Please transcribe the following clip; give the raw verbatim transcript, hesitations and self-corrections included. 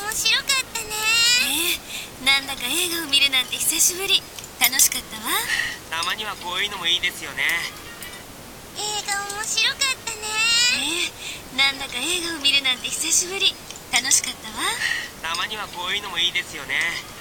面白かったね。 ええ、なんだか映画を見るなんて久しぶり。楽しかったわ。 たまにはこういうのもいいですよね。 映画面白かったね。 ええ、なんだか映画を見るなんて久しぶり。楽しかったわ。 たまにはこういうのもいいですよね。